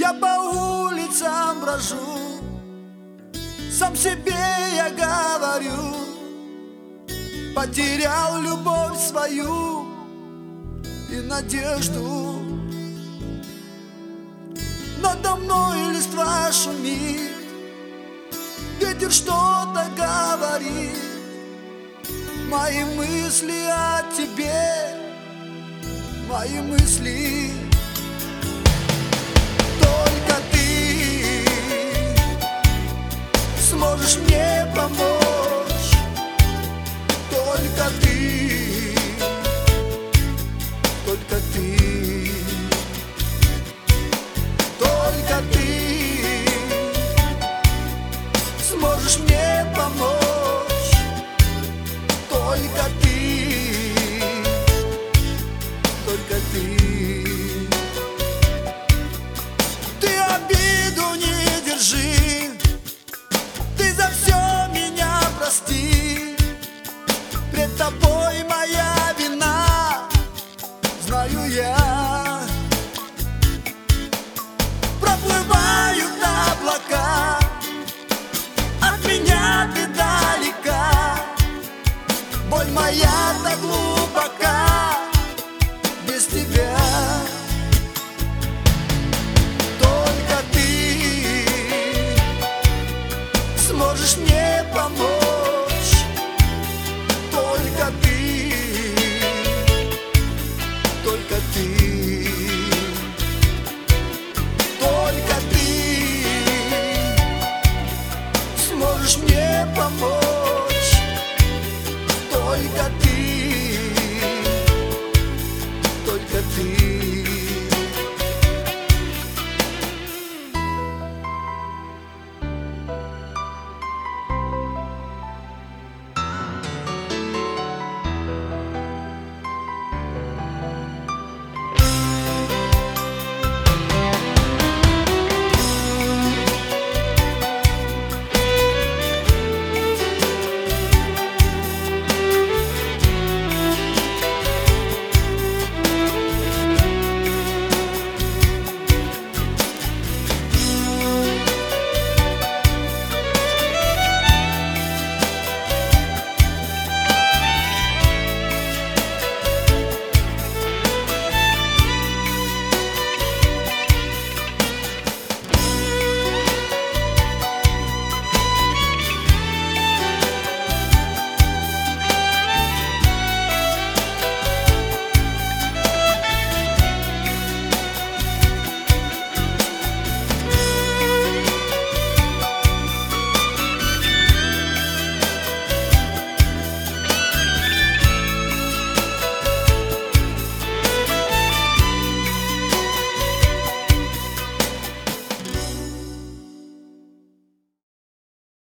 Я по улицам брожу, сам себе я говорю: потерял любовь свою и надежду. Надо мной листва шумит, ветер что-то говорит. Мои мысли о тебе, мои мысли. Только ты сможешь мне помочь. Только ты, только ты, только ты сможешь мне помочь. Только ты, только ты. Ты обиду не держи, ты за все меня прости. Пред тобой моя вина, знаю я.